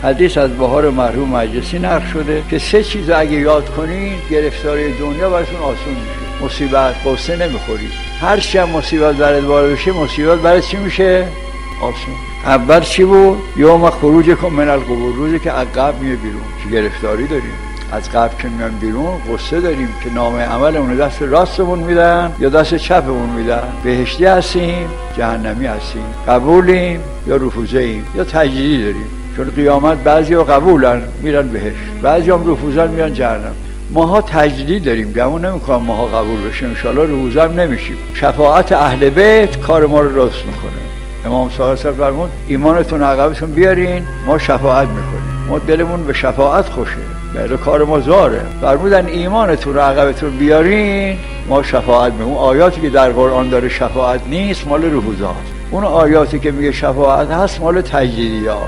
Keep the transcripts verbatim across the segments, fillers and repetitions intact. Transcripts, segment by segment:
حدیث از بهار مرحوم مجلسی نقل شده که سه چیز اگه یاد کنین گرفتاری دنیا براتون آسون میشه. مصیبت، غصه نمیخورید. هر چی هم مصیبت برات وارد بشه، مصیبت برات چی میشه؟ آسون. اول چی بود؟ یوم خروجکم من القبور، روزی که از قبر میه بیرون. چه گرفتاری داریم؟ از قبر که میان بیرون غصه داریم که نامه عملمون دست راستمون میدن یا دست چپمون میدن. بهشتی هستیم، جهنمی هستیم، قبولیم یا رفوزه ایم یا تجدیدی داریم. چون قیامت بعضیا قبولن میرن بهشت، بعضیا هم رفوزن میان جهنم. ماها تجدید داریم، گمون نمیکنم ماها قبول بشیم، ان شاءالله رفوزم نمیشیم. شفاعت اهل بیت کار ما رو درست میکنه. امام صادق فرمود ایمانتون عقبتون بیارین ما شفاعت میکنیم. ما دلمون به شفاعت خوشه، بله کار ما زاره. فرمودن ایمانتون رو عقبتون بیارین ما شفاعت میکنیم. اون آیاتی که در قرآن داره شفاعت نیست مال رفوزه هست. اون آیاتی که میگه شفاعت هست مال تجدیدی ها.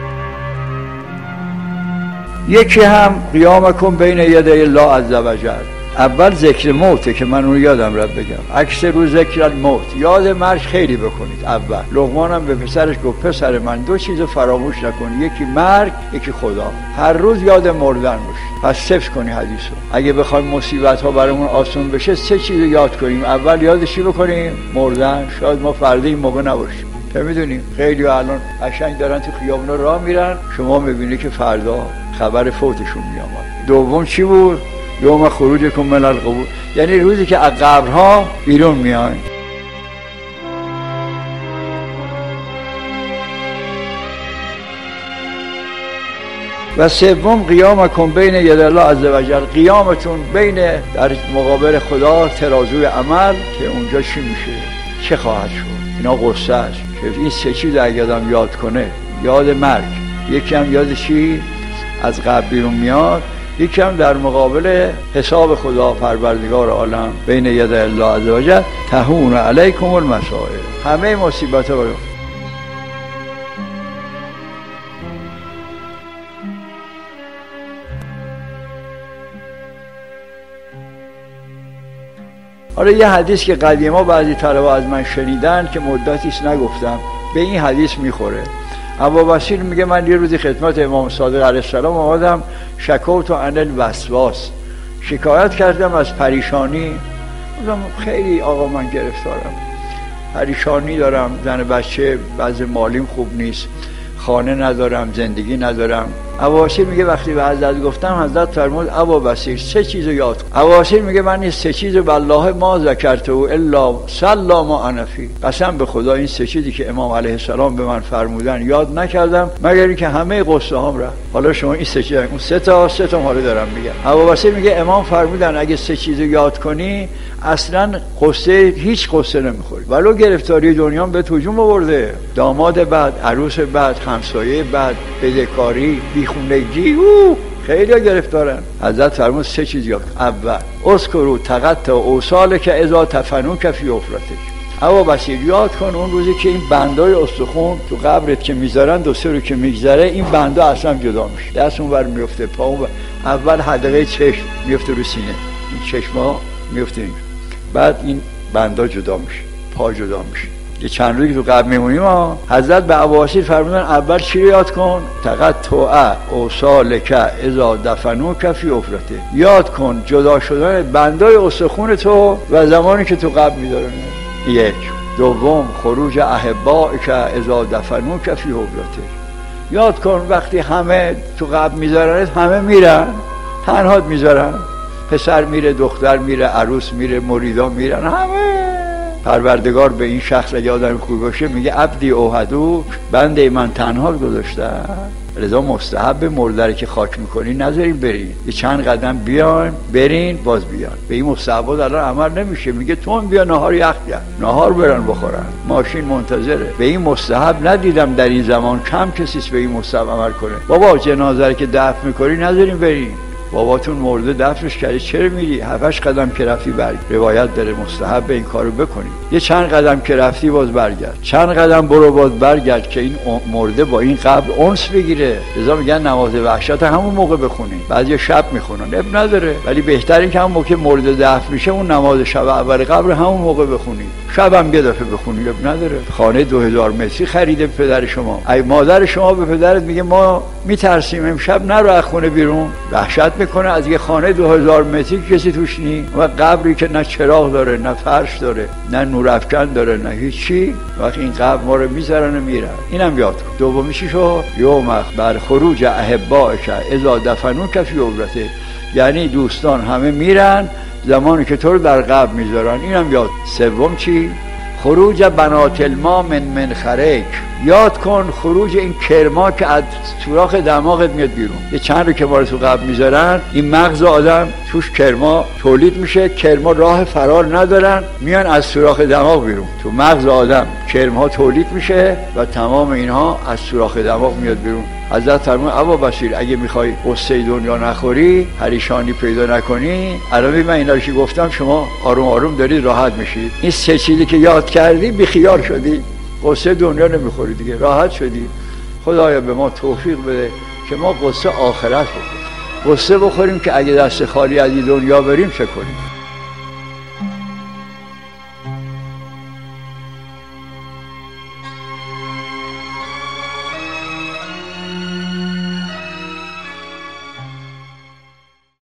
یکی هم قیامکم بین یدی الله عز و جل. اول ذکر موته که من اون یادم رفت بگم. اکثر رو ذکر الموت، یاد مرگ خیلی بکنید. اول لقمان هم به پسرش گفت پسر من دو چیز فراموش نکن، یکی مرگ یکی خدا. هر روز یاد مردن باش. پس حفظ کنی حدیثو. اگه بخوایم مصیبت ها برامون آسون بشه سه چیز یاد کنیم. اول یادش چی بکنیم؟ مردن. شاید ما فردا این موقع نباشیم. که میدونیم خیلی الان قشنگ دارن تو خیابونا راه میرن، شما میبینی که فردا خبر فوتشون میامد. دوم چی بود؟ یوم خروجکم من القبور، یعنی روزی که از قبرها بیرون میان. و سوم قیامکم بین ید الله عز و جل، قیامتون بین در مقابل خدا ترازوی عمل که اونجا چی میشه؟ چه خواهد شد؟ اینا قصه است که این سه چیز اگه آدم یاد کنه، یاد مرگ، یکی هم یاد چی؟ از قبر بیرون میاد، یکی هم در مقابل حساب خدا پروردگار عالم بین ید الله عز و جل تهون علیکم المصائب. همه مصیبت ها برو. حالا یه حدیث که قدیما بعضی طلبه از من شنیدن که مدتیست نگفتم، به این حدیث میخوره. ابوبصیر میگه من یه روزی خدمت امام صادق علیه السلام آمدم، شکوت عن الوسواس، شکایت کردم از پریشانی. گفتم خیلی آقا من گرفتارم، پریشانی دارم، زن بچه بعض مالیم خوب نیست، خانه ندارم، زندگی ندارم. ابوبصیر میگه وقتی به حضرت گفتم حضرت فرمود ابوبصیر سه چیزو یاد کن. ابوبصیر میگه من این سه چیزو والله ما ذکرته الا صلا ما انا فی، قسم به خدا این سه چیزی که امام علیه السلام به من فرمودن یاد نکردم مگر اینکه همه قصه هام رفت. حالا شما این سه چیز، اون سه تا سه تا حالا دارم میگم. ابوبصیر میگه امام فرمودن اگه سه چیزو یاد کنی اصلا قصه هیچ قصه نمیخوری، ولو گرفتاری دنیا به هجوم آورده، داماد بد، عروس بد، همسایه بد، بدهکاری، بیخونگی، او خیلی گرفتارن. حضرت فرمود سه چیز یاد. اول اذکروا تقطع اوصالک اذا تفنوک فی حفرتک. ابوبصیر یاد کن اون روزی که این بندای استخون تو قبرت که میذارن دو سه رو که میگذره این بندا اصلا جدا میشه، دست اون ور میفته، پا اون ور. اول حدقه چشم میفته رو سینه، این چشما میفته اینجا، بعد این بندا جدا میشه، پا جدا میشه. یه چند روزی تو قبر میمونیم ها. حضرت به ابوبصیر فرمودن اول چی رو یاد کن؟ تقطع اوصالک اذا دفنوک فی حفرته. یاد کن جدا شدن بندای استخون تو و زمانی که تو قبر میذارن. یک. دوم خروج احبائک اذا دفنوک فی حفرته. یاد کن وقتی همه تو قبر میذارن همه میرن، تنهات میذارن، پسر میره، دختر میره، عروس میره، مریدا میرن، همه. پروردگار به این شخص اگه آدم خوب باشه میگه عبدی اوحدوک، بنده من تنها گذاشتم. لذا مستحب مردره که خاک میکنی نذارین برین، یه چند قدم بیان برین باز بیان. به این مستحبات الان عمل نمیشه، میگه تون بیا نهار یخ بیان، نهار برن بخورن، ماشین منتظره. به این مستحب ندیدم در این زمان کم کسیست به این مستحب عمل کنه. بابا جنازه رو که دفن میکنی نذارین برین، باباتون مرده دفنش کردی، چرا میری؟ هفتش قدم که رفتی برگرد. روایت داره مستحب این کارو بکنی. یه چند قدم که رفتی باز برگرد، چند قدم برو باز برگرد که این مرده با این قبر انس بگیره. لذا میگن نماز وحشت همون موقع بخونین. بعضی شب میخونن، اب نداره، ولی بهتره که همون موقع مرده دفن میشه اون نماز شب اول قبر همون موقع بخونید. شب هم یه دفعه بخونید، اب نداره. خانه دو هزار متری خریده پدر شما، ای مادر شما به پدرت میگه ما میترسیم امشب نرو از خونه بیرون، وحشت میکنه از یه خانه دو هزار متری کسی توش نی و قبری که نه چراغ داره، نه فرش داره، نه نورافکن داره، نه هیچی. وقتی این قبر ما رو میذارن و میرن. اینم یاد کن. دومی چی شو؟ یوم بر خروج احبائک اذا دفنوک فی عبرته، یعنی دوستان همه میرن زمانی که تو رو در قبر میذارن. اینم یاد. سوم چی؟ خروج بنات الماء من منخرک، یاد کن خروج این کرما که از سوراخ دماغت میاد بیرون. یه چند رو که ما رو تو قبر میذارن، این مغز آدم توش کرما تولید میشه، کرما راه فرار ندارن، میان از سوراخ دماغ بیرون. تو مغز آدم کرما تولید میشه و تمام اینها از سوراخ دماغ میاد بیرون. حضرت فرمود ابا بصیر اگه میخوای قصه دنیا نخوری، پریشانی پیدا نکنی، الان من اینا رو که گفتم شما آروم آروم دارید راحت میشید. این سه چیزی که یاد کردی بیخیال شدی، قصه دنیا نمیخوری دیگه، راحت شدی. خدایا به ما توفیق بده که ما قصه آخرت بخوریم، قصه بخوریم که اگه دست خالی از این دنیا بریم چه کنیم.